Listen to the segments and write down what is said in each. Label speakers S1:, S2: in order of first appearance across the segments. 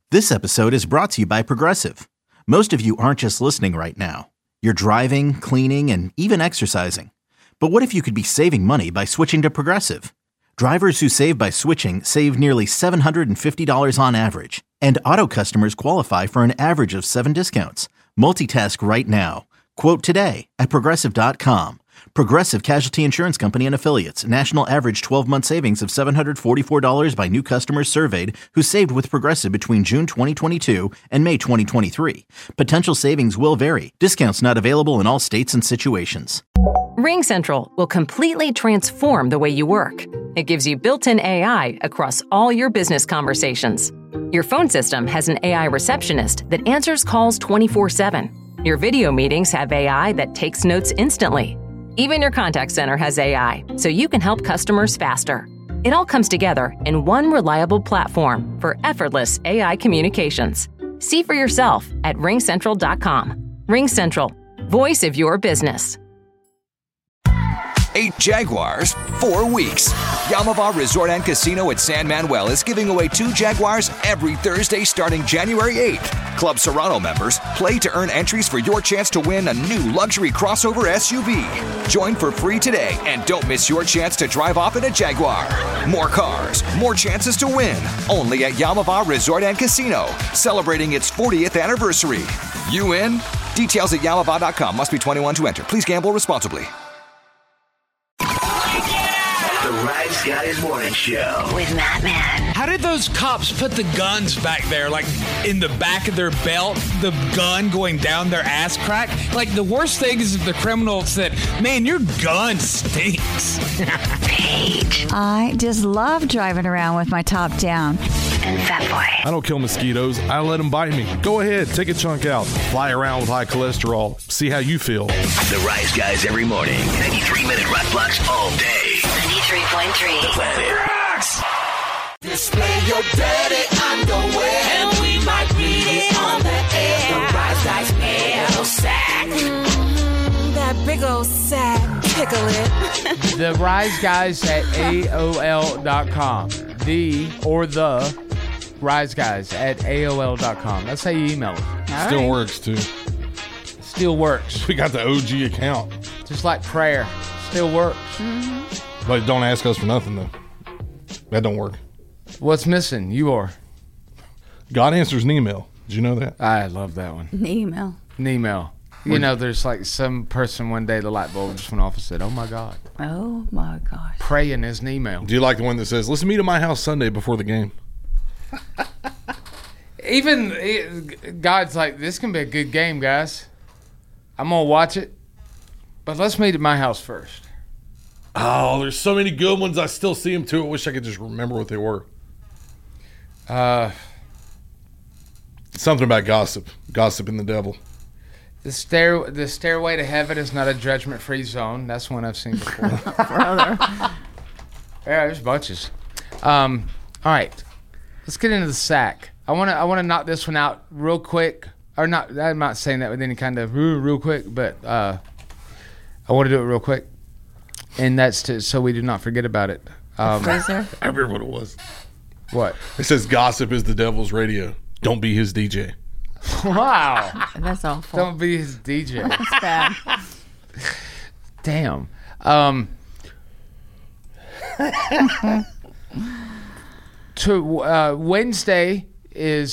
S1: This episode is brought to you by Progressive. Most of you aren't just listening right now. You're driving, cleaning, and even exercising. But what if you could be saving money by switching to Progressive? Drivers who save by switching save nearly $750 on average. And auto customers qualify for an average of 7 discounts. Multitask right now. Quote today at Progressive.com. Progressive Casualty Insurance Company and Affiliates. National average 12-month savings of $744 by new customers surveyed who saved with Progressive between June 2022 and May 2023. Potential savings will vary. Discounts not available in all states and situations.
S2: RingCentral will completely transform the way you work. It gives you built-in AI across all your business conversations. Your phone system has an AI receptionist that answers calls 24/7. Your video meetings have AI that takes notes instantly. Even your contact center has AI, so you can help customers faster. It all comes together in one reliable platform for effortless AI communications. See for yourself at ringcentral.com. RingCentral, voice of your business.
S3: 8 Jaguars, 4 weeks. Yamava Resort and Casino at San Manuel is giving away 2 Jaguars every Thursday starting January 8th. Club Serrano members play to earn entries for your chance to win a new luxury crossover SUV. Join for free today and don't miss your chance to drive off in a Jaguar. More cars, more chances to win. Only at Yamava Resort and Casino, celebrating its 40th anniversary. You in? Details at yamava.com. Must be 21 to enter. Please gamble responsibly.
S4: The Rise Guys Morning Show
S5: with Matt Man.
S6: How did those cops put the guns back there, like in the back of their belt, the gun going down their ass crack? Like, the worst thing is if the criminal said, man, your gun stinks.
S5: Paige.
S7: I just love driving around with my top down.
S5: And Fat Boy.
S8: I don't kill mosquitoes. I let them bite me. Go ahead, take a chunk out. Fly around with high cholesterol. See how you feel.
S4: The Rise Guys every morning. 93-minute rock blocks all day.
S5: 93.3.
S4: The Planet Rocks.
S9: Display your dirty underwear, and we might read it on the air. The Rise Guys mail sack. That big old sack. Tickle it.
S10: The Rise Guys at AOL.com. The Rise Guys at AOL.com. That's how you email us.
S8: Still works, too.
S10: Still works.
S8: We got the OG account.
S10: Just like prayer. Still works.
S7: Mm-hmm.
S8: But don't ask us for nothing, though. That don't work.
S10: What's missing? You are.
S8: God answers an email. Did you know that?
S10: I love that one.
S7: An email.
S10: You know, there's like some person one day the light bulb just went off and said, oh my God.
S7: Oh my gosh.
S10: Praying is an email.
S8: Do you like the one that says, let's meet at my house Sunday before the game?
S10: God's like, this can be a good game, guys. I'm going to watch it, but let's meet at my house first.
S8: Oh, there's so many good ones. I still see them, too. I wish I could just remember what they were. Something about gossip. Gossip and the devil.
S10: The stairway to heaven is not a judgment-free zone. That's one I've seen before.
S7: Brother.
S10: Yeah, there's bunches. All right, let's get into the sack. I want to knock this one out real quick. Or not? I'm not saying that with any kind of real quick, but I want to do it real quick, and that's so we do not forget about it.
S8: I remember what it was.
S10: What?
S8: It says gossip is the devil's radio. Don't be his DJ.
S10: Wow.
S7: That's awful.
S10: Don't be his DJ.
S7: That's bad.
S10: Damn. Wednesday is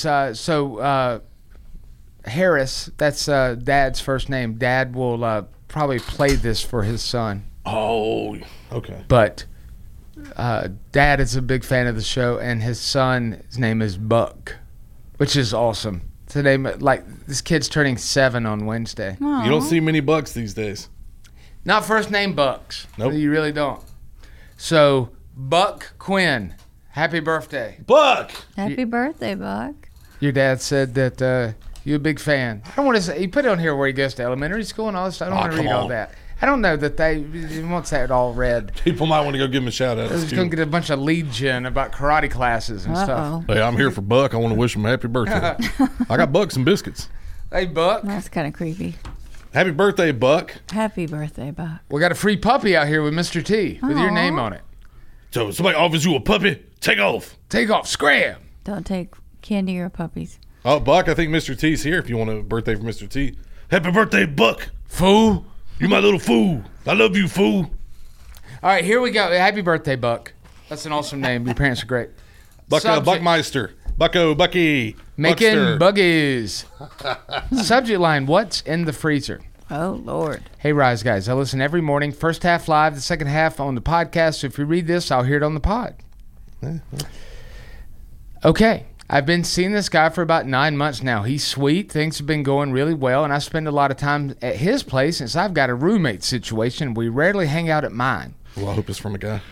S10: Harris. That's Dad's first name. Dad will probably play this for his son.
S8: Oh, okay.
S10: But Dad is a big fan of the show, and his name is Buck, which is awesome. Today, like, this kid's turning 7 on Wednesday.
S7: Aww.
S8: You don't see many Bucks these days.
S10: Not first name Bucks.
S8: Nope.
S10: You really don't. So, Buck Quinn, happy birthday.
S8: Buck!
S7: Happy birthday, Buck.
S10: Your dad said that you're a big fan. I don't want to say, he put it on here where he goes to elementary school and all this stuff. I don't want to read all that. I don't know that they won't say it all read.
S8: People might want to go give him a shout out.
S10: They're just going to get a bunch of lead gen about karate classes and stuff.
S8: Hey, I'm here for Buck. I want to wish him a happy birthday. I got Buck some biscuits.
S10: Hey, Buck.
S7: That's kind of creepy.
S8: Happy birthday, Buck.
S7: Happy birthday, Buck.
S10: We got a free puppy out here with Mr. T with your name on it.
S8: So somebody offers you a puppy, take off.
S10: Take off, scram.
S7: Don't take Candy or puppies?
S8: Oh, Buck, I think Mr. T's here if you want a birthday for Mr. T. Happy birthday, Buck. Fool. You my little fool. I love you, fool.
S10: All right, here we go. Happy birthday, Buck. That's an awesome name. Your parents are great.
S8: Buckmeister. Bucky.
S10: Making
S8: Buckster.
S10: buggies. Subject line, what's in the freezer?
S7: Oh, Lord.
S10: Hey, Rise Guys. I listen every morning. First half live, the second half on the podcast. So if you read this, I'll hear it on the pod. Okay. I've been seeing this guy for about 9 months now. He's sweet. Things have been going really well, and I spend a lot of time at his place since I've got a roommate situation. We rarely hang out at mine.
S8: Well, I hope it's from a guy.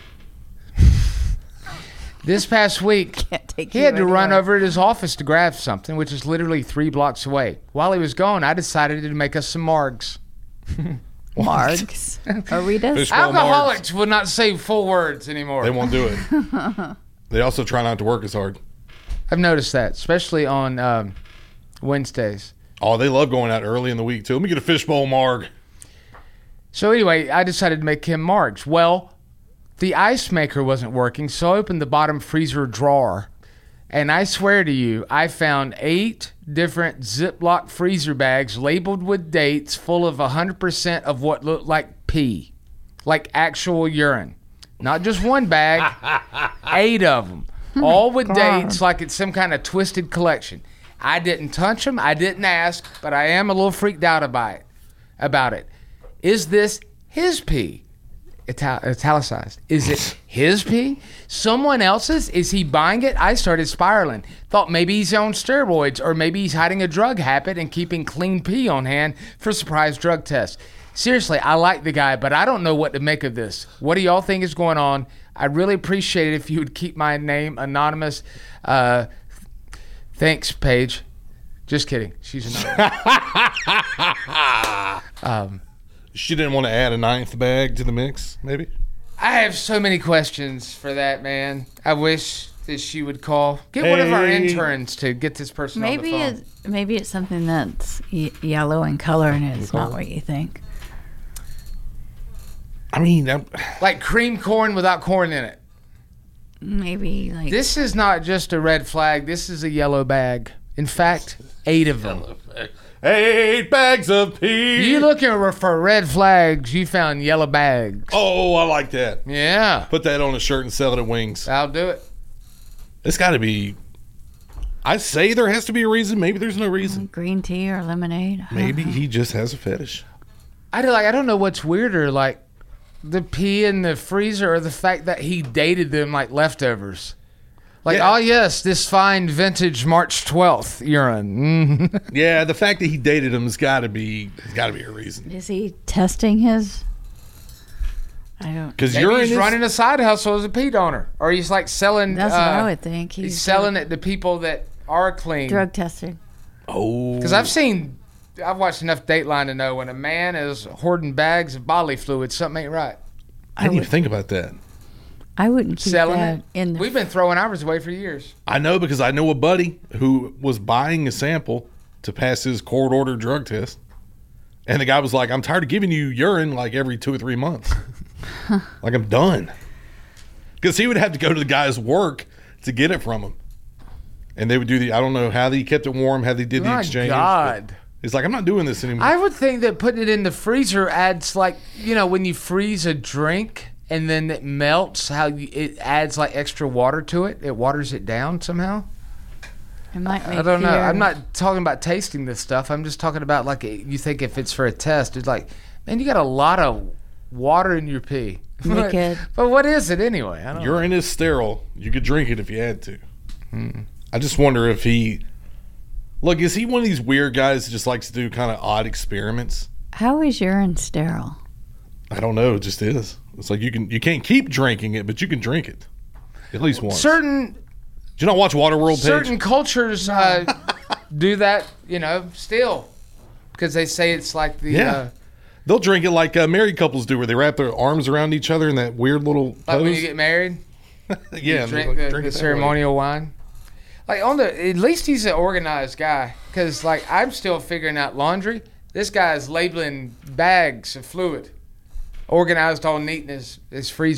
S10: This past week, he had to run over to his office to grab something, which is literally 3 blocks away. While he was gone, I decided to make us some margs.
S7: Margs? Aritas?
S10: Alcoholics will not say full words anymore.
S8: They won't do it. They also try not to work as hard.
S10: I've noticed that, especially on Wednesdays.
S8: Oh, they love going out early in the week, too. Let me get a fishbowl marg.
S10: So anyway, I decided to make him margs. Well, the ice maker wasn't working, so I opened the bottom freezer drawer. And I swear to you, I found 8 different Ziploc freezer bags labeled with dates full of 100% of what looked like pee. Like actual urine. Not just one bag, 8 of them. All with dates like it's some kind of twisted collection. I didn't touch them. I didn't ask, but I am a little freaked out about it. Is this his pee? Italicized. Is it his pee? Someone else's? Is he buying it? I started spiraling. Thought maybe he's on steroids or maybe he's hiding a drug habit and keeping clean pee on hand for surprise drug tests. Seriously, I like the guy, but I don't know what to make of this. What do y'all think is going on? I'd really appreciate it if you would keep my name anonymous. Thanks, Paige. Just kidding. She's anonymous.
S8: She didn't want to add a 9th bag to the mix, maybe?
S10: I have so many questions for that, man. I wish that she would call. Get one of our interns to get this person on the phone.
S7: Maybe it's something that's yellow in color and it's not what you think.
S8: I mean,
S10: like cream corn without corn in it.
S7: Maybe like
S10: this is not just a red flag. This is a yellow bag. In fact, 8 of them.
S8: 8 bags of pee.
S10: You looking for red flags? You found yellow bags.
S8: Oh, I like that.
S10: Yeah.
S8: Put that on a shirt and sell it at Wings.
S10: I'll do it.
S8: It's got to be. I say there has to be a reason. Maybe there's no reason.
S7: Green tea or lemonade.
S8: Maybe he just has a fetish.
S10: I don't know what's weirder, like the pee in the freezer or the fact that he dated them like leftovers. Like, yeah. Oh, yes, this fine vintage March 12th urine.
S8: Yeah, the fact that he dated him has got to be a reason.
S7: Is he testing his? I don't.
S8: Because
S10: he's running a side hustle as a pee donor, or he's like selling.
S7: That's what I would think.
S10: He's selling it to people that are clean.
S7: Drug testing.
S8: Oh.
S10: Because I've watched enough Dateline to know when a man is hoarding bags of bodily fluid, something ain't right.
S8: I didn't even think about that.
S7: I wouldn't keep
S10: selling
S7: that in.
S10: We've been throwing ours away for years.
S8: I know because I know a buddy who was buying a sample to pass his court-ordered drug test, and the guy was like, "I'm tired of giving you urine like every 2 or 3 months. Like I'm done." Because he would have to go to the guy's work to get it from him, and they would do I don't know how they kept it warm, how they did the exchange.
S10: God.
S8: He's like, I'm not doing this anymore.
S10: I would think that putting it in the freezer adds like, when you freeze a drink and then it melts, it adds like extra water to it. It waters it down somehow.
S7: It might make
S10: I don't know. I'm not talking about tasting this stuff. I'm just talking about like you think if it's for a test, it's like, man, you got a lot of water in your pee.
S7: Liquid.
S10: But what is it anyway? I don't know.
S8: Urine is sterile. You could drink it if you had to. I just wonder if look, is he one of these weird guys that just likes to do kind of odd experiments?
S7: How is urine sterile?
S8: I don't know. It just is. It's like you can't keep drinking it, but you can drink it at least once.
S10: Did
S8: you not watch Waterworld?
S10: Certain cultures do that, still, because they say it's like the.
S8: They'll drink it like married couples do, where they wrap their arms around each other in that weird little pose.
S10: Like when you get married.
S8: Yeah,
S10: drink the ceremonial wine. Like at least he's an organized guy, because like I'm still figuring out laundry. This guy's labeling bags of fluid, organized all neat in his freezer.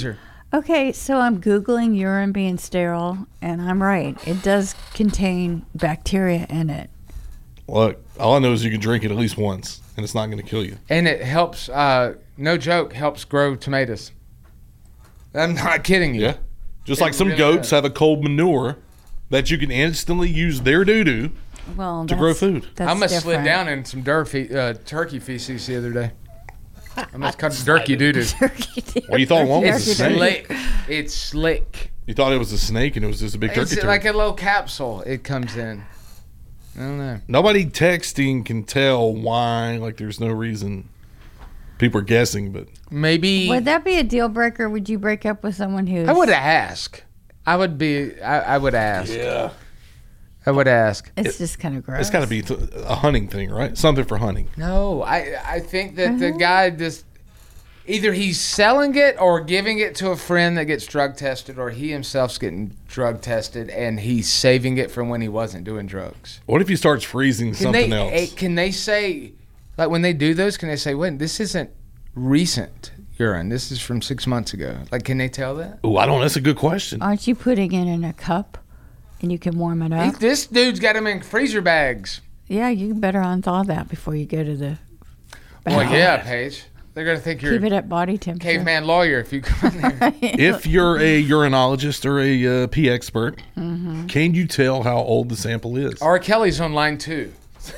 S7: Okay, so I'm Googling urine being sterile, and I'm right. It does contain bacteria in it.
S8: Look, all I know is you can drink it at least once, and it's not going to kill you.
S10: And it helps, no joke, helps grow tomatoes. I'm not kidding you.
S8: Yeah. Just like some goats have a cold manure that you can instantly use their doo-doo to grow food.
S10: I almost slid down in some turkey feces the other day. I almost cut turkey doo-doo.
S8: Well, you thought one was a snake.
S10: It's slick.
S8: You thought it was a snake and it was just a big turkey.
S10: It's like a little capsule it comes in. I don't know.
S8: Nobody texting can tell why. Like, there's no reason. People are guessing, but
S10: maybe.
S7: Would that be a deal breaker? Would you break up with someone who?
S10: I would ask. I would ask.
S8: Yeah.
S10: I would ask.
S7: It's just kind of gross.
S8: It's got to be a hunting thing, right? Something for hunting.
S10: No, I think that the guy just either he's selling it or giving it to a friend that gets drug tested, or he himself's getting drug tested and he's saving it from when he wasn't doing drugs.
S8: What if he starts freezing something else?
S10: Can they say, like when they do those, can they say, wait, this isn't recent urine. This is from 6 months ago. Like, can they tell that?
S8: Oh, I don't know. That's a good question.
S7: Aren't you putting it in a cup and you can warm it up?
S10: This dude's got them in freezer bags.
S7: Yeah, you better unthaw that before you go to the
S10: Well, yeah, Paige. They're going to think you're
S7: keep it at body temperature.
S10: Caveman lawyer if you come in there.
S8: If you're a urinologist or a pee expert, can you tell how old the sample is?
S10: R. Kelly's on line 2.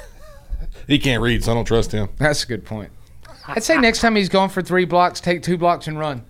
S8: He can't read, so I don't trust him.
S10: That's a good point. I'd say next time he's going for 3 blocks, take 2 blocks and run.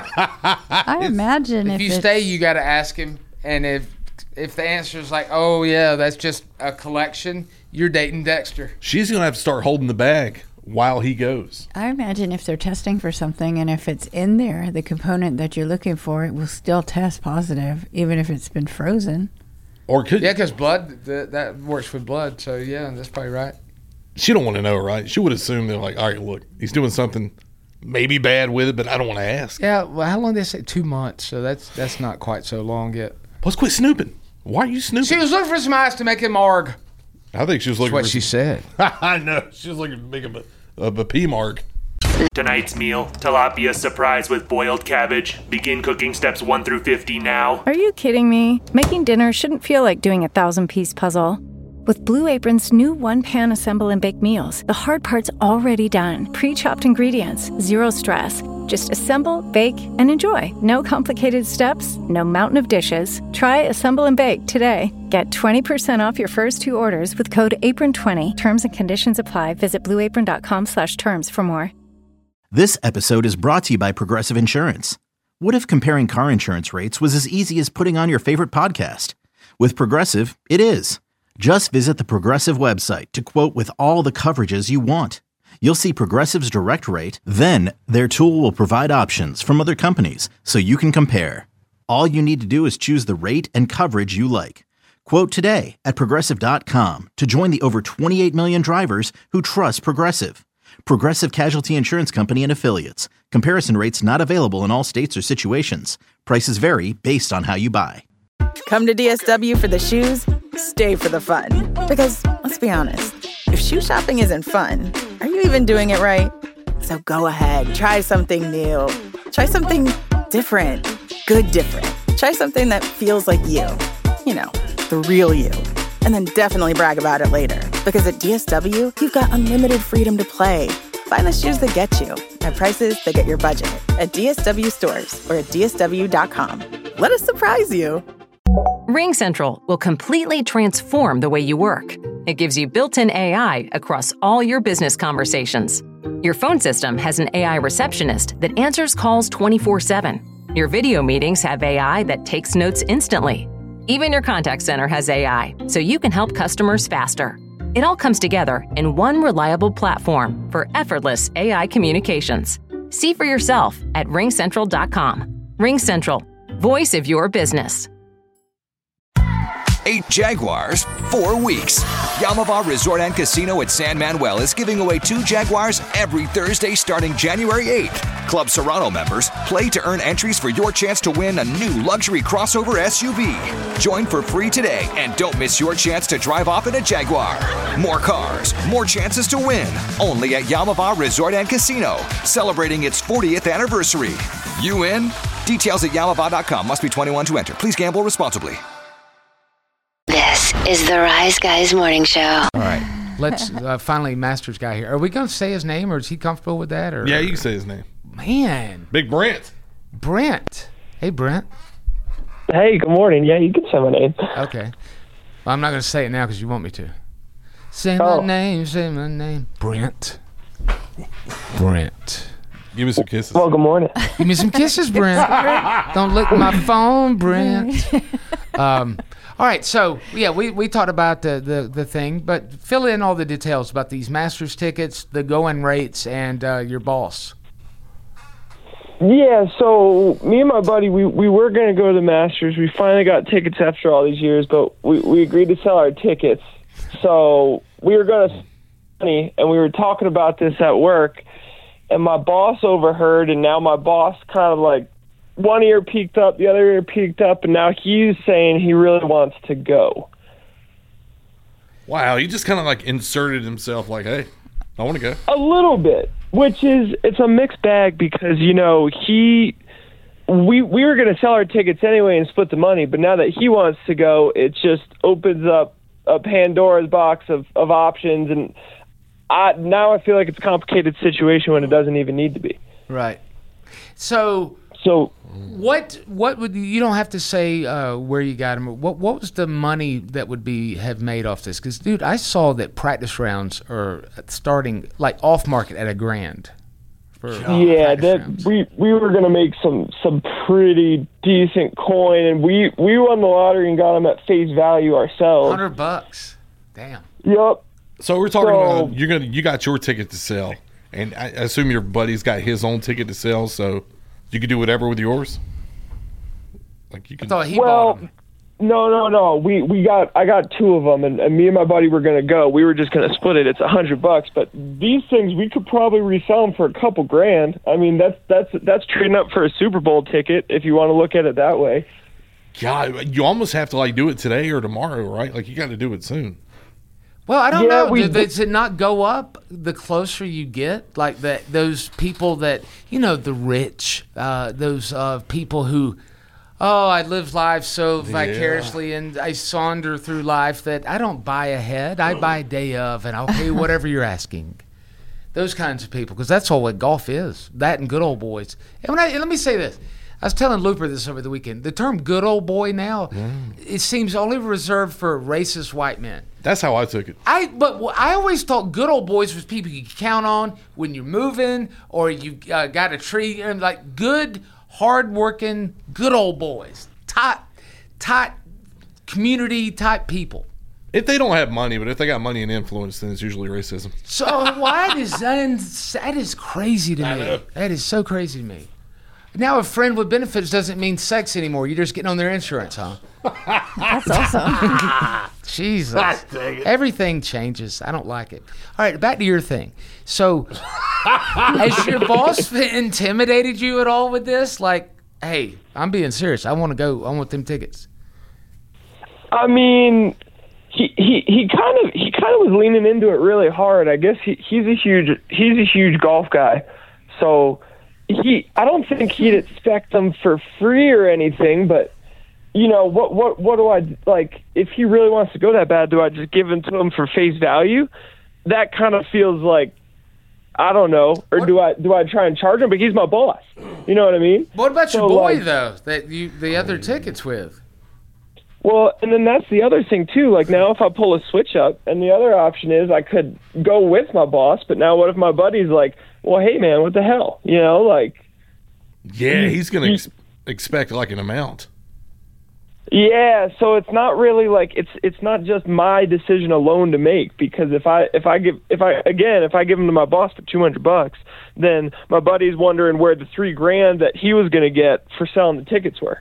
S7: I imagine
S10: if you stay, you got to ask him. And if the answer is like, oh, yeah, that's just a collection, you're dating Dexter.
S8: She's going to have to start holding the bag while he goes.
S7: I imagine if they're testing for something and if it's in there, the component that you're looking for, it will still test positive, even if it's been frozen.
S8: Or could
S10: Yeah, because blood, that works with blood. So, yeah, that's probably right.
S8: She don't want to know, right? She would assume they're like, all right, look, he's doing something maybe bad with it, but I don't want to ask.
S10: Yeah, well, how long did they say? 2 months. So that's not quite so long yet.
S8: Let's quit snooping. Why are you snooping?
S10: She was looking for some ice to make him marg.
S8: I think she was looking
S10: That's what
S8: for
S10: she said.
S8: I know. She was looking to make a pea mark.
S11: Tonight's meal, tilapia surprise with boiled cabbage. Begin cooking steps 1 through 50 now.
S12: Are you kidding me? Making dinner shouldn't feel like doing a 1,000-piece puzzle. With Blue Apron's new one-pan assemble and bake meals, the hard part's already done. Pre-chopped ingredients, zero stress. Just assemble, bake, and enjoy. No complicated steps, no mountain of dishes. Try Assemble and Bake today. Get 20% off your first 2 orders with code APRON20. Terms and conditions apply. Visit blueapron.com/terms for more.
S1: This episode is brought to you by Progressive Insurance. What if comparing car insurance rates was as easy as putting on your favorite podcast? With Progressive, it is. Just visit the Progressive website to quote with all the coverages you want. You'll see Progressive's direct rate, then their tool will provide options from other companies so you can compare. All you need to do is choose the rate and coverage you like. Quote today at Progressive.com to join the over 28 million drivers who trust Progressive. Progressive Casualty Insurance Company and Affiliates. Comparison rates not available in all states or situations. Prices vary based on how you buy.
S13: Come to DSW for the shoes, stay for the fun. Because, let's be honest, if shoe shopping isn't fun, are you even doing it right? So go ahead, try something new. Try something different. Good different. Try something that feels like you. You know, the real you. And then definitely brag about it later. Because at DSW, you've got unlimited freedom to play. Find the shoes that get you at prices that get your budget at DSW stores or at DSW.com. Let us surprise you.
S2: RingCentral will completely transform the way you work. It gives you built-in AI across all your business conversations. Your phone system has an AI receptionist that answers calls 24/7. Your video meetings have AI that takes notes instantly. Even your contact center has AI, so you can help customers faster. It all comes together in one reliable platform for effortless AI communications. See for yourself at RingCentral.com. RingCentral, voice of your business.
S3: 8 Jaguars, 4 weeks. Yamava Resort and Casino at San Manuel is giving away 2 Jaguars every Thursday starting January 8th. Club Serrano members play to earn entries for your chance to win a new luxury crossover SUV. Join for free today and don't miss your chance to drive off in a Jaguar. More cars, more chances to win. Only at Yamava Resort and Casino, celebrating its 40th anniversary. You in? Details at Yamava.com. Must be 21 to enter. Please gamble responsibly.
S5: This is the Rise Guys Morning Show.
S10: All right. Let's finally, Masters guy here. Are we going to say his name, or is he comfortable with that? Or
S8: Yeah, you can say his name.
S10: Man.
S8: Big Brent.
S10: Brent. Hey, Brent.
S14: Hey, good morning. Yeah, you can say my name.
S10: Okay. Well, I'm not going to say it now because you want me to. Say my name, say my name. Brent. Brent.
S8: Give me some kisses.
S14: Well, good morning.
S10: Give me some kisses, Brent. Don't lick my phone, Brent. All right, so, yeah, we talked about the thing, but fill in all the details about these Masters tickets, the going rates, and your boss.
S14: Yeah, so me and my buddy, we were going to go to the Masters. We finally got tickets after all these years, but we agreed to sell our tickets. So we were going to money, and we were talking about this at work, and my boss overheard, and now my boss kind of like one ear peeked up, the other ear peeked up, and now he's saying he really wants to go.
S8: Wow, he just kind of like inserted himself like, hey, I want to go.
S14: A little bit, which is, it's a mixed bag because, you know, we were going to sell our tickets anyway and split the money, but now that he wants to go, it just opens up a Pandora's box of options, and now I feel like it's a complicated situation when it doesn't even need to be.
S10: Right. So what would you don't have to say where you got him? What was the money that would have made off this? Because dude, I saw that practice rounds are starting like off market at $1,000.
S14: Yeah, we were gonna make some pretty decent coin, and we won the lottery and got them at face value ourselves.
S10: $100. Damn.
S14: Yep.
S8: So we're talking about you got your ticket to sell, and I assume your buddy's got his own ticket to sell, so you could do whatever with yours. Like you can.
S10: I thought he bought them.
S14: No. I got two of them, and me and my buddy were gonna go. We were just gonna split it. It's $100, but these things we could probably resell them for a couple grand. I mean, that's trading up for a Super Bowl ticket if you want to look at it that way.
S8: God, you almost have to like do it today or tomorrow, right? Like you got to do it soon.
S10: Well, I don't know. Does it not go up the closer you get? Like those people that, you know, the rich, those people who, I live life so vicariously and I saunter through life that I don't buy ahead. I buy day of, and I'll pay whatever you're asking. Those kinds of people, because that's all what golf is. That and good old boys. And let me say this. I was telling Looper this over the weekend. The term good old boy now, it seems only reserved for racist white men.
S8: That's how I took it.
S10: But I always thought good old boys was people you can count on when you're moving or you got a tree, and like good, hard-working, good old boys. Tight community type people.
S8: If they don't have money, but if they got money and influence, then it's usually racism.
S10: So why that is crazy to me. That is so crazy to me. Now a friend with benefits doesn't mean sex anymore. You're just getting on their insurance, huh?
S7: That's awesome.
S10: Jesus. Everything changes. I don't like it. All right, back to your thing. So has your boss intimidated you at all with this? Like, hey, I'm being serious. I want to go. I want them tickets.
S14: I mean, he kind of was leaning into it really hard. I guess he's a huge golf guy. So I don't think he'd expect them for free or anything, but you know, what do I like? If he really wants to go that bad, do I just give them to him for face value? That kind of feels like, I don't know, or do I try and charge him? But he's my boss. You know what I mean?
S10: What about your boy though? That the other tickets with?
S14: Well, and then that's the other thing too. Like now, if I pull a switch up, and the other option is I could go with my boss. But now, what if my buddy's like, well, hey man, what the hell? You know, like.
S8: Yeah, he's gonna expect like an amount.
S14: Yeah, so it's not really like it's not just my decision alone to make, because if I give them to my boss for $200, then my buddy's wondering where the $3,000 that he was going to get for selling the tickets were.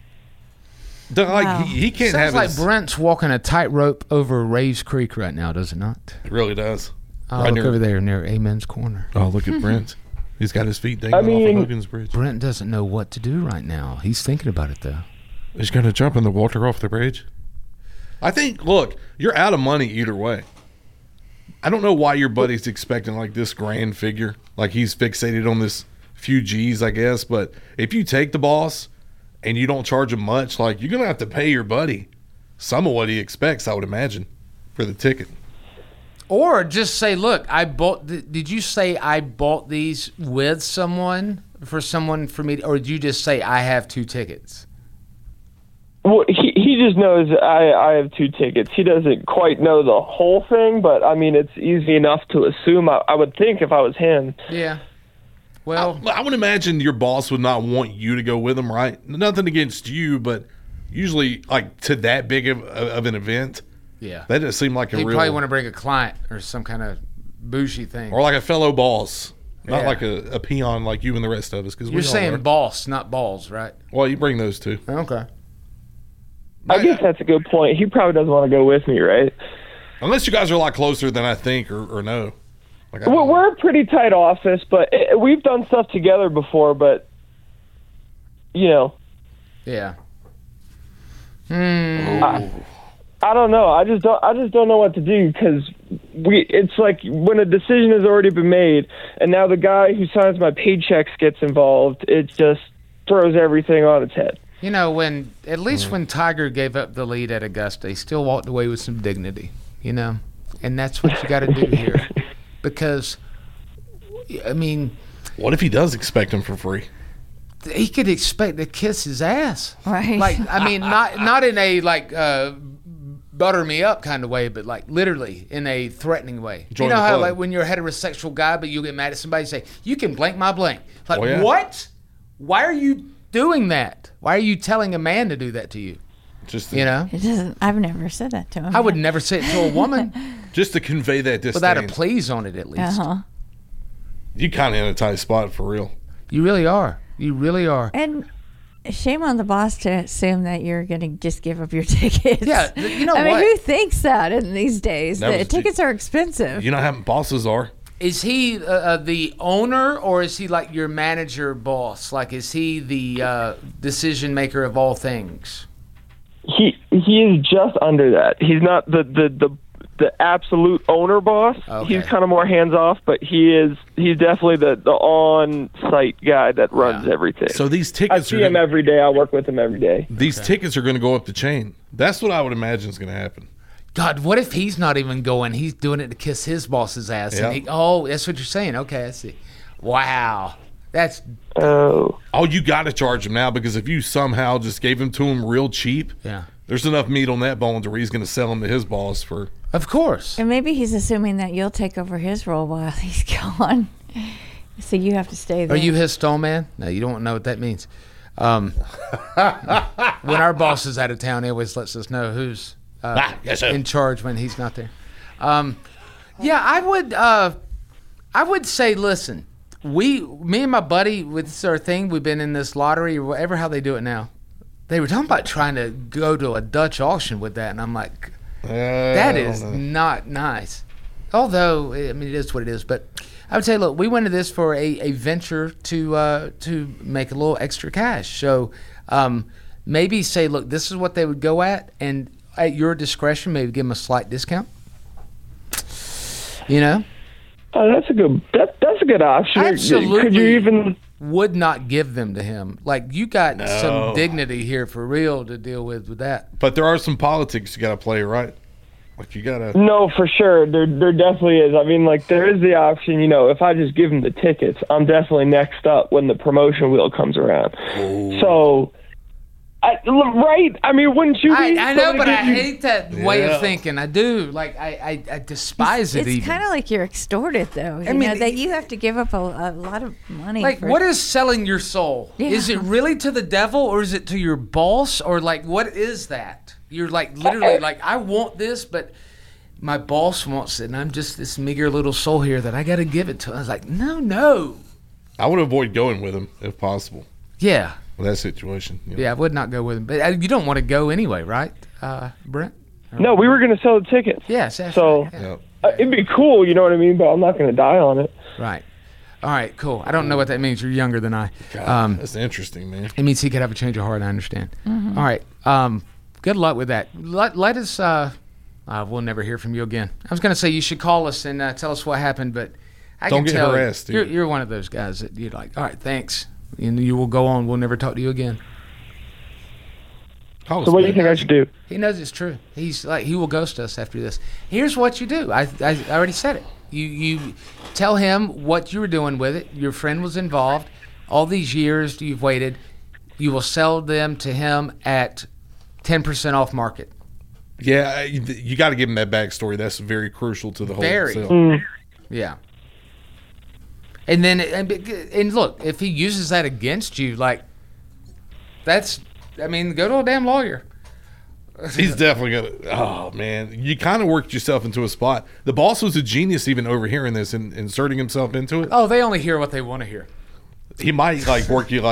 S8: Like he can't have.
S10: Sounds like Brent's walking a tightrope over Rays Creek right now, does it not?
S8: It really does.
S10: Oh, right look over there near Amen's corner.
S8: Oh, look at Brent. He's got his feet dangling off of Hogan's Bridge.
S10: Brent doesn't know what to do right now. He's thinking about it though.
S8: He's going to jump in the water off the bridge. I think, look, you're out of money either way. I don't know why your buddy's expecting like this grand figure. Like he's fixated on this few G's, I guess. But if you take the boss and you don't charge him much, like, you're gonna have to pay your buddy some of what he expects, I would imagine, for the ticket.
S10: Or just say, look, I bought. Did you say I bought these with someone for me, or did you just say I have 2 tickets?
S14: Well, he just knows I have 2 tickets. He doesn't quite know the whole thing, but I mean, it's easy enough to assume. I would think if I was him.
S10: Yeah. Well,
S8: I would imagine your boss would not want you to go with him, right? Nothing against you, but usually, like, to that big of an event.
S10: Yeah.
S8: That doesn't seem like a
S10: He'd
S8: real...
S10: probably want to bring a client or some kind of bougie thing.
S8: Or like a fellow boss. Not
S10: Yeah.
S8: like a peon like you and the rest of us. Cause
S10: You're saying boss, not balls, right?
S8: Well, you bring those two.
S10: Okay.
S14: I guess that's a good point. He probably doesn't want to go with me, right?
S8: Unless you guys are a lot closer than I think or know. Like,
S14: We're a pretty tight office, but we've done stuff together before, but, you know.
S10: Yeah.
S14: I don't know. I just don't know what to do because it's like when a decision has already been made, and now the guy who signs my paychecks gets involved. It just throws everything on its head.
S10: You know, when Tiger gave up the lead at Augusta, he still walked away with some dignity. You know, and that's what you got to do here, because, I mean,
S8: what if he does expect him for free?
S10: He could expect to kiss his ass,
S7: right?
S10: Like, I mean, not in a like butter me up kind of way, but like literally in a threatening way.
S8: Join
S10: you know
S8: the
S10: how
S8: club.
S10: like when you're a heterosexual guy, but you get mad at somebody and say, "You can blank my blank." Like,
S8: Oh, yeah.
S10: what? Why are you doing that? Why are you telling a man to do that to you?
S8: Just
S10: you know,
S7: It doesn't. I've never said that to him.
S10: I would never say it to a woman
S8: just to convey that disdain.
S10: without a please on it at least.
S8: You kind of in a tight spot for real.
S10: You really are. You really are.
S7: And shame on the boss to assume that you're going to just give up your tickets.
S10: Yeah, you know
S7: I
S10: what?
S7: mean, who thinks that in these days?
S8: That
S7: The
S8: was-
S7: tickets are expensive.
S8: You know how bosses are.
S10: Is he the owner, or is he like your manager boss? Like, is he the decision maker of all things?
S14: He is just under that. He's not the absolute owner boss.
S10: Okay.
S14: He's kind of more hands off, but he's definitely the on site guy that runs everything.
S8: So these
S14: I
S8: tickets
S14: see
S8: are
S14: him every day. I work with him every day.
S8: These tickets are going to go up the chain. That's what I would imagine is going to happen.
S10: God, what if he's not even going? He's doing it to kiss his boss's ass.
S8: Yeah.
S10: And that's what you're saying. Okay, I see. Wow. That's
S14: Oh,
S8: you got to charge him now, because if you somehow just gave him to him real cheap, there's enough meat on that bone to where he's going to sell him to his boss for.
S10: Of course.
S7: And maybe he's assuming that you'll take over his role while he's gone. So you have to stay there.
S10: Are you his stall man? No, you don't know what that means. When our boss is out of town, he always lets us know who's
S8: yes, sir.
S10: in charge when he's not there. Yeah, I would say, listen, me and my buddy, with this our thing, we've been in this lottery or whatever, how they do it now. They were talking about trying to go to a Dutch auction with that, and I'm like, that is not nice. Although, I mean, it is what it is. But I would say, look, we went to this for a venture to make a little extra cash. So maybe say, look, this is what they would go at, and at your discretion, maybe give them a slight discount. You know?
S14: Oh, that's a good option.
S10: Absolutely.
S14: Could you even
S10: would not give them to him? Like, you got some dignity here for real to deal with that.
S8: But there are some politics you got to play, right? Like, you got to.
S14: No, for sure. There definitely is. I mean, like, there is the option, you know, if I just give them the tickets, I'm definitely next up when the promotion wheel comes around. So, right? I mean, wouldn't you be?
S10: I know, but I hate that way of thinking. I do. Like, I despise it even.
S7: It's kind of like you're extorted, though. You know, that you have to give up a lot of money.
S10: Like, what is selling your soul?
S7: Yeah.
S10: Is it really to the devil, or is it to your boss? Or, like, what is that? You're, like, literally, like, I want this, but my boss wants it, and I'm just this meager little soul here that I got to give it to. I was like, no.
S8: I would avoid going with him if possible.
S10: Yeah.
S8: With that situation. You know.
S10: Yeah, I would not go with him. But you don't want to go anyway, right, Brent?
S14: No, we were going to sell the tickets.
S10: Yes. That's
S14: so
S10: right, yeah.
S14: It'd be cool, you know what I mean? But I'm not going to die on it.
S10: Right. All right, cool. I don't know what that means. You're younger than I.
S8: God, that's interesting, man.
S10: It means he could have a change of heart. I understand.
S7: Mm-hmm.
S10: All right. Good luck with that. Let us. We'll never hear from you again. I was going to say you should call us and tell us what happened, but
S8: Don't get harassed.
S10: You're one of those guys that you're like, all right, thanks. And you will go on. We'll never talk to you again.
S14: So what do you think I should do?
S10: He knows it's true. He's like, he will ghost us after this. Here's what you do. I already said it. You tell him what you were doing with it. Your friend was involved. All these years you've waited. You will sell them to him at 10% off market.
S8: Yeah, you got to give him that backstory. That's very crucial to the whole sale.
S10: Yeah. And then, and look, if he uses that against you, like, that's, I mean, go to a damn lawyer.
S8: He's definitely going to, oh, man. You kind of worked yourself into a spot. The boss was a genius even overhearing this and inserting himself into it.
S10: Oh, they only hear what they want to hear.
S8: He might, work you,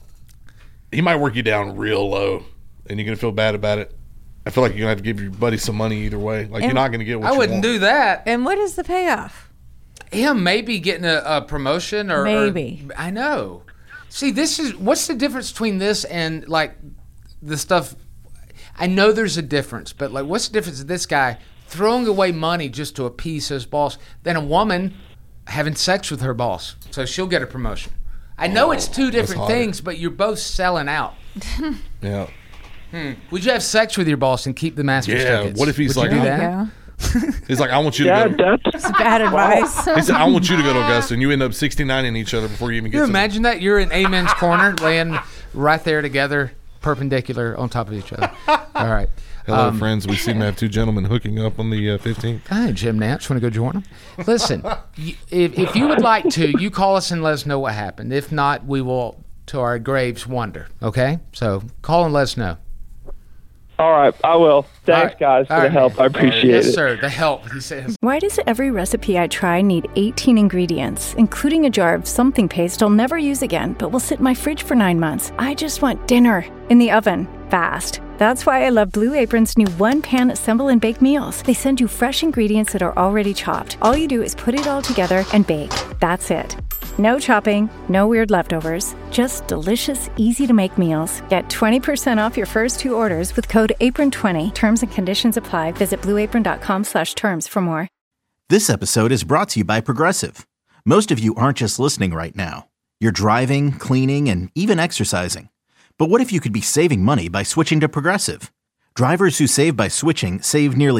S8: he might work you down real low, and you're going to feel bad about it. I feel like you're going to have to give your buddy some money either way. Like, you're not going to get what you want.
S10: I wouldn't do that.
S7: And what is the payoff?
S10: Him maybe getting a promotion or
S7: maybe.
S10: I know. See, what's the difference between this and like the stuff? I know there's a difference, but like, what's the difference of this guy throwing away money just to appease his boss than a woman having sex with her boss so she'll get a promotion? I know it's two different things, but you're both selling out.
S8: Yeah.
S10: Would you have sex with your boss and keep the Masters tickets?
S8: What if he's
S10: Would
S8: like,
S10: you do that?
S8: He's like, I want you to go.
S7: That's bad advice.
S8: He said, I want you to go to Augusta, and you end up 69ing each other before you even get to
S10: imagine that? You're in Amen's corner, laying right there together, perpendicular on top of each other. All right.
S8: Hello, friends. We seem to have two gentlemen hooking up on the 15th.
S10: Hi, Jim Nance. Want to go join them? Listen, if you would like to, you call us and let us know what happened. If not, we will, to our graves, wonder. Okay? So call and let us know.
S14: All right, I will. Thanks, guys, for the help. I appreciate it.
S10: Yes, sir. The help, he says.
S12: Why does every recipe I try need 18 ingredients, including a jar of something paste I'll never use again, but will sit in my fridge for 9 months? I just want dinner in the oven, fast. That's why I love Blue Apron's new one-pan assemble and bake meals. They send you fresh ingredients that are already chopped. All you do is put it all together and bake. That's it. No chopping, no weird leftovers, just delicious, easy-to-make meals. Get 20% off your first 2 orders with code APRON20. Terms and conditions apply. Visit blueapron.com/terms for more.
S1: This episode is brought to you by Progressive. Most of you aren't just listening right now. You're driving, cleaning, and even exercising. But what if you could be saving money by switching to Progressive? Drivers who save by switching save nearly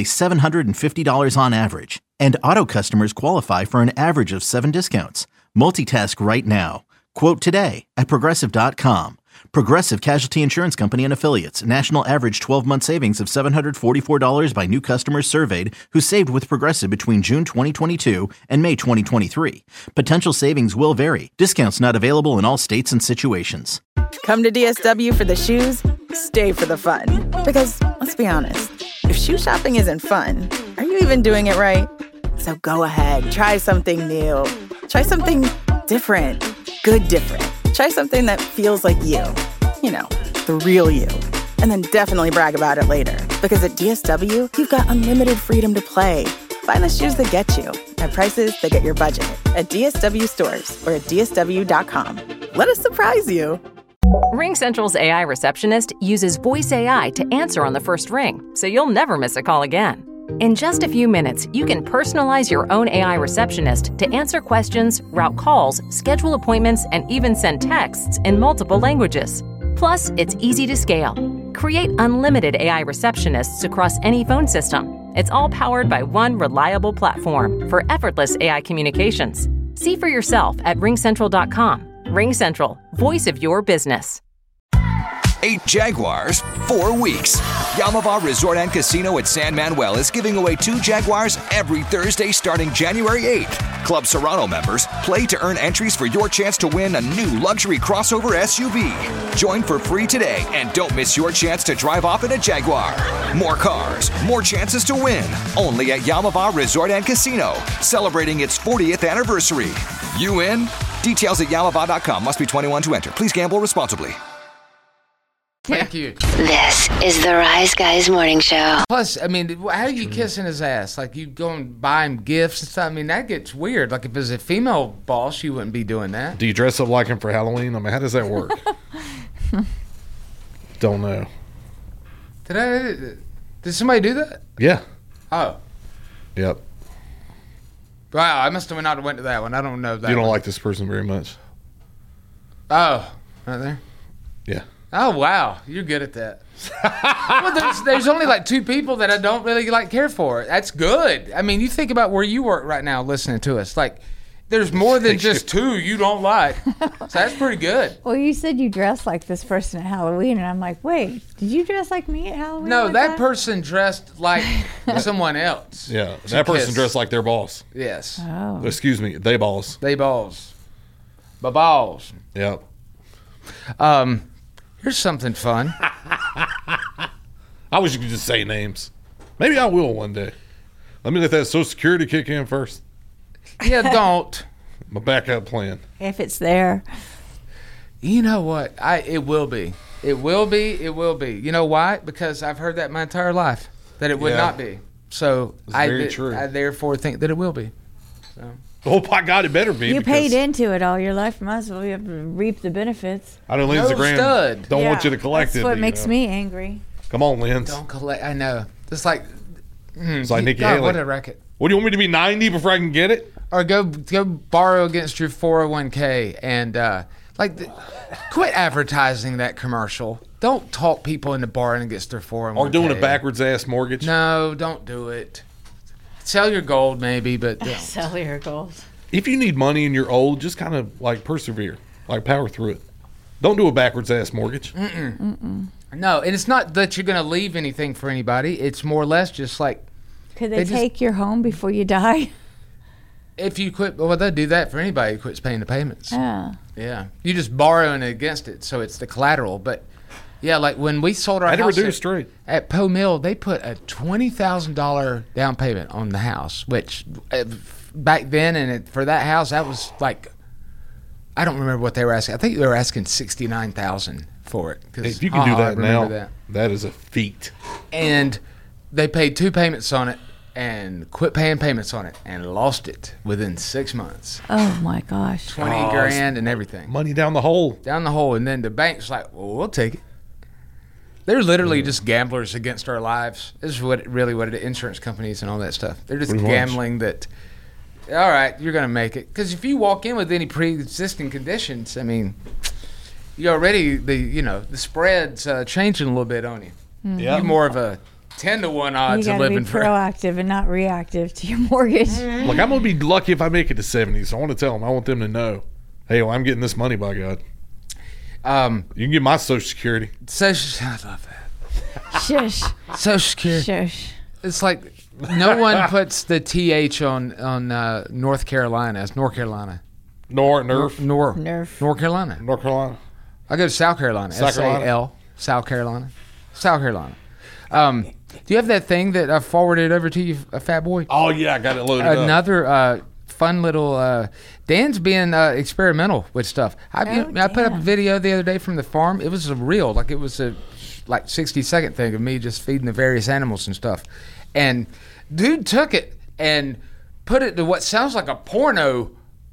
S1: $750 on average. And auto customers qualify for an average of 7 discounts. Multitask right now. Quote today at Progressive.com. Progressive Casualty Insurance Company and Affiliates. National average 12-month savings of $744 by new customers surveyed who saved with Progressive between June 2022 and May 2023. Potential savings will vary. Discounts not available in all states and situations.
S13: Come to DSW for the shoes, stay for the fun. Because, let's be honest, if shoe shopping isn't fun, are you even doing it right? So go ahead, try something new. Try something different. Good different. Try something that feels like you. You know, the real you. And then definitely brag about it later. Because at DSW, you've got unlimited freedom to play. Find the shoes that get you at prices that get your budget. At DSW stores or at DSW.com. Let us surprise you.
S2: RingCentral's AI receptionist uses voice AI to answer on the first ring, so you'll never miss a call again. In just a few minutes, you can personalize your own AI receptionist to answer questions, route calls, schedule appointments, and even send texts in multiple languages. Plus, it's easy to scale. Create unlimited AI receptionists across any phone system. It's all powered by one reliable platform for effortless AI communications. See for yourself at RingCentral.com. RingCentral, voice of your business.
S3: 8 Jaguars, 4 weeks. Yamava Resort and Casino at San Manuel is giving away 2 Jaguars every Thursday starting January 8th. Club Serrano members play to earn entries for your chance to win a new luxury crossover SUV. Join for free today and don't miss your chance to drive off in a Jaguar. More cars, more chances to win. Only at Yamava Resort and Casino, celebrating its 40th anniversary. You in? Details at Yamava.com. Must be 21 to enter. Please gamble responsibly.
S10: Thank you.
S5: This is the Rise Guys Morning Show.
S10: Plus, I mean, how are you kissing his ass? Like, you go and buy him gifts and stuff. I mean, that gets weird. Like, if it was a female boss, you wouldn't be doing that.
S8: Do you dress up like him for Halloween? I mean, how does that work? Don't know.
S10: Did somebody do that?
S8: Yeah.
S10: Oh.
S8: Yep.
S10: Wow, I must have not went to that one. I don't know that.
S8: You don't
S10: one.
S8: like this person very much.
S10: Oh, right there.
S8: Yeah.
S10: Oh wow, you're good at that. Well, there's only like 2 people that I don't really care for. That's good. I mean, you think about where you work right now, listening to us. Like, there's more than just 2 you don't like. So that's pretty good.
S7: Well, you said you dressed like this person at Halloween, and I'm like, wait, did you dress like me at Halloween?
S10: No,
S7: like
S10: that person dressed like someone else.
S8: Yeah, that person dressed like their boss.
S10: Yes.
S7: Oh.
S8: Excuse me, they balls.
S10: They balls. Ba-balls.
S8: Yep.
S10: Here's something fun.
S8: I wish you could just say names. Maybe I will one day. Let me let that Social Security kick in first.
S10: Yeah, don't.
S8: My backup plan.
S7: If it's there.
S10: You know what? It will be. It will be. It will be. You know why? Because I've heard that my entire life, that it would not be. So
S8: very true.
S10: I therefore think that it will be. So.
S8: Oh my God, it better be.
S7: You paid into it all your life. Might as well reap the benefits.
S8: I know Lindsey Graham don't want you to collect
S7: that's
S8: it.
S7: That's what makes me angry.
S8: Come on, Linz.
S10: Don't collect. I know. It's like
S8: Nikki
S10: God,
S8: Haley.
S10: what a racket.
S8: What do you want me to be 90 before I can get it?
S10: Or go borrow against your 401k and quit advertising that commercial. Don't talk people into borrowing against their 401k.
S8: Or doing a backwards ass mortgage.
S10: No, don't do it. Sell your gold maybe, but don't.
S7: Sell your gold.
S8: If you need money and you're old, just kind of persevere, power through it. Don't do a backwards ass mortgage.
S10: No, and it's not that you're going to leave anything for anybody. It's more or less just like.
S7: Could they take your home before you die?
S10: If you quit, well, they'll do that for anybody who quits paying the payments.
S7: Yeah.
S10: Yeah. You're just borrowing against it, so it's the collateral. But, yeah, like when we sold our house at Poe Mill, they put a $20,000 down payment on the house, which back then, and for that house, that was like, I don't remember what they were asking. I think they were asking $69,000 for it.
S8: If you can do that now, that is a feat.
S10: And they paid 2 payments on it and quit paying payments on it and lost it within 6 months.
S7: Oh my gosh.
S10: 20 grand and everything.
S8: Money down the hole.
S10: Down the hole. And then the bank's like, well, we'll take it. They're literally just gamblers against our lives. This is what it is. Insurance companies and all that stuff. They're just gambling that, all right, you're going to make it. Because if you walk in with any pre-existing conditions, I mean, you already, the spread's changing a little bit on you.
S7: Mm-hmm.
S10: You're more of a 10-to-1 odds of living
S7: forever. You got to be proactive and not reactive to your mortgage.
S8: Look, I'm going to be lucky if I make it to 70. So I want to tell them. I want them to know, hey, well, I'm getting this money, by God. You can get my Social Security.
S10: I love that.
S7: Shush.
S10: Social Security.
S7: Shush.
S10: It's like no one puts the TH on North Carolina. It's North Carolina.
S8: North
S10: Carolina.
S8: North Carolina.
S10: I go to South Carolina. S-A-L. South Carolina. South Carolina. Do you have that thing that I forwarded over to you, Fat Boy?
S8: Oh, yeah, I got it loaded up.
S10: Another fun little... Dan's being experimental with stuff. I put up a video the other day from the farm. It was a reel. It was a 60-second thing of me just feeding the various animals and stuff. And dude took it and put it to what sounds like a porno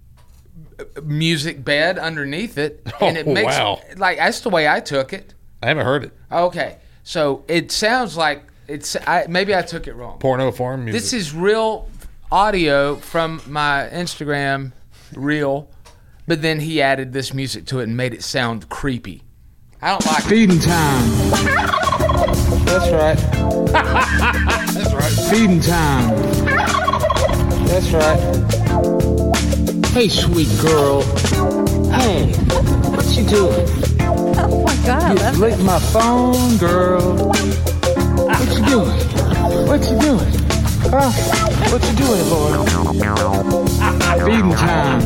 S10: music bed underneath it. And it makes...
S8: Wow.
S10: That's the way I took it.
S8: I haven't heard it.
S10: Okay. So it sounds like maybe I took it wrong.
S8: Porno farm music.
S10: This is real audio from my Instagram reel, but then he added this music to it and made it sound creepy. I don't like
S6: feeding time.
S10: That's right.
S8: That's right.
S6: Feeding time.
S10: That's right.
S6: Hey, sweet girl. Hey, what you doing?
S7: Oh my God!
S6: You lick my phone, girl. What you doing? What you doing? Huh? What you doing, boy? Feeding time.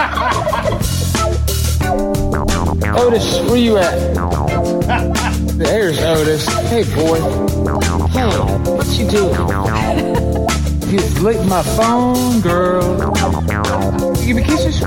S6: Otis, where you at? There's Otis. Hey, boy. Hey, what you doing? You lick my phone, girl. You give me kisses?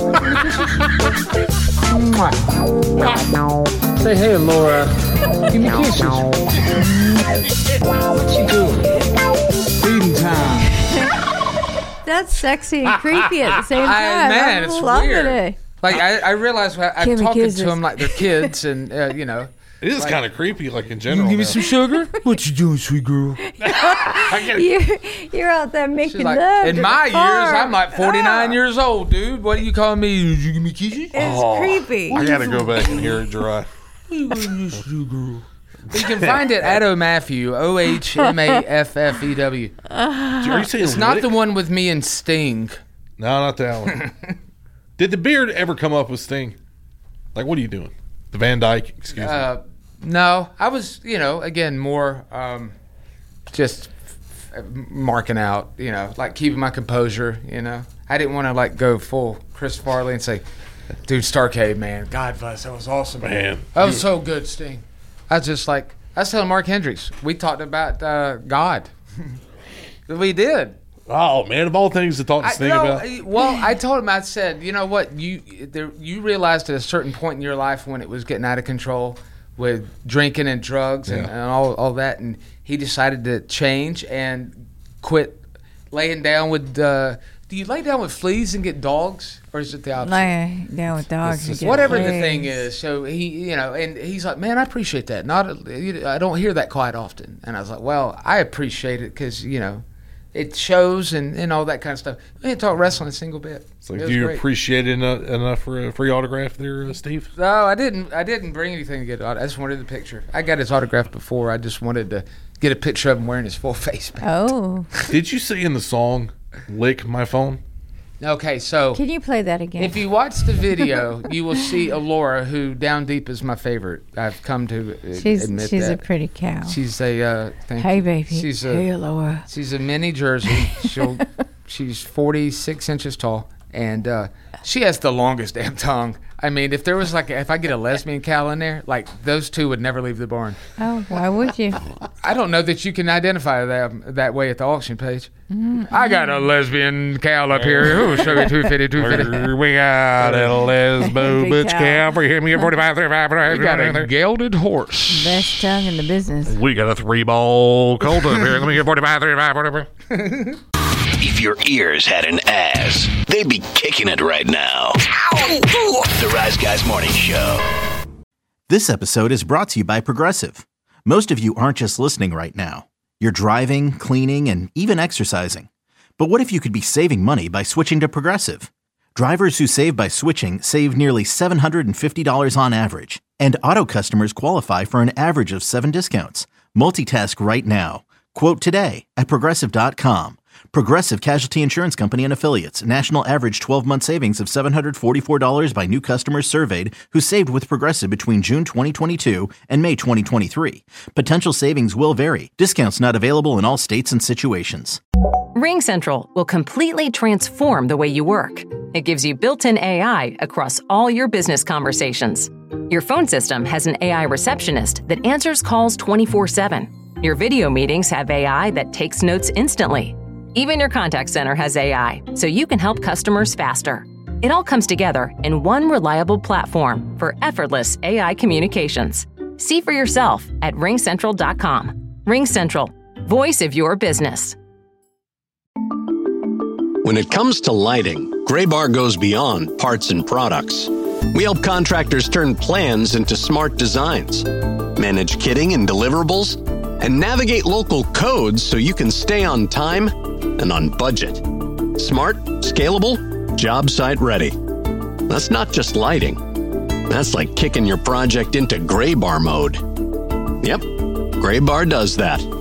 S6: Mwah. Say hey, Laura. Give me kisses. What you doing? Feeding time.
S7: That's sexy and creepy at the same time.
S10: It's weird. I realize I'm talking to them like they're kids, and
S8: It is
S10: Like,
S8: kind of creepy, like in general.
S10: You give me
S8: now.
S10: some sugar? What you doing, sweet girl?
S7: You're out there making
S10: Like,
S7: love.
S10: in
S7: to
S10: my
S7: the
S10: years,
S7: farm.
S10: I'm like 49 years old, dude. What are you calling me? Did you give me kisses?
S7: It's creepy.
S8: I gotta go back and hear it dry.
S10: You can find it at O'Matthew, OHMAFFEW.
S8: Are you saying
S10: It's not
S8: Lick?
S10: the one with me and Sting.
S8: No, not that one. Did the beard ever come up with Sting? Like, what are you doing? The Van Dyke, excuse me.
S10: No, I was, again, more just marking out, like keeping my composure, I didn't want to like go full Chris Farley and say, dude, Starcade, man, God bless, that was awesome,
S8: Man.
S10: That was so good, Sting. I was just like, I was telling Mark Hendricks, we talked about God. We did.
S8: Oh, man, of all things to talk to Sting about.
S10: Well, I told him, I said, you know what, you realized at a certain point in your life when it was getting out of control with drinking and drugs and all that, and he decided to change and quit laying down with, do you lay down with fleas and get dogs, or is it the opposite?
S7: Lay down with dogs. and get
S10: Whatever the
S7: fleas.
S10: thing is. So he, and he's like, man, I appreciate that. I don't hear that quite often. And I was like, well, I appreciate it because, it shows and all that kind of stuff. We didn't talk wrestling a single bit.
S8: It's like,
S10: It
S8: do
S10: was
S8: you
S10: great.
S8: appreciate it enough for a free autograph there, Steve?
S10: No, I didn't bring anything to get it. I just wanted the picture. I got his autograph before. I just wanted to get a picture of him wearing his full face paint.
S7: Oh.
S8: Did you see in the song "Lick My Phone"?
S10: Okay, so
S7: Can you play that again?
S10: if you watch the video, you will see Alora, who down deep is my favorite. I've come to admit
S7: she's
S10: that.
S7: a pretty cow.
S10: She's a thank
S7: Hey,
S10: you.
S7: baby.
S10: She's
S7: Hey, Laura.
S10: She's a mini Jersey. She's 46 inches tall, and she has the longest damn tongue. I mean, if I get a lesbian cow in there, like those two would never leave the barn.
S7: Oh, why would you?
S10: I don't know that you can identify them that way at the auction page. I got a lesbian cow up here. Ooh, show me 250.
S8: We got a lesbo
S7: Big
S8: butch
S7: cow.
S8: cow for him. We got 45, 35,
S10: We got a gelded horse.
S7: Best tongue in the business.
S8: We got a 3-ball colt up here. Let me get 45, 35, whatever.
S4: If your ears had an ass, they'd be kicking it right now. The Rise Guys Morning Show.
S1: This episode is brought to you by Progressive. Most of you aren't just listening right now. You're driving, cleaning, and even exercising. But what if you could be saving money by switching to Progressive? Drivers who save by switching save nearly $750 on average. And auto customers qualify for an average of 7 discounts. Multitask right now. Quote today at Progressive.com. Progressive Casualty Insurance Company and Affiliates. National average 12-month savings of $744 by new customers surveyed who saved with Progressive between June 2022 and May 2023. Potential savings will vary. Discounts not available in all states and situations.
S2: RingCentral will completely transform the way you work. It gives you built-in AI across all your business conversations. Your phone system has an AI receptionist that answers calls 24/7. Your video meetings have AI that takes notes instantly. Even your contact center has AI, so you can help customers faster. It all comes together in one reliable platform for effortless AI communications. See for yourself at RingCentral.com. RingCentral, voice of your business.
S15: When it comes to lighting, Graybar goes beyond parts and products. We help contractors turn plans into smart designs, manage kitting and deliverables, and navigate local codes so you can stay on time and on budget. Smart, scalable, job site ready. That's not just lighting. That's like kicking your project into Graybar mode. Yep, Graybar does that.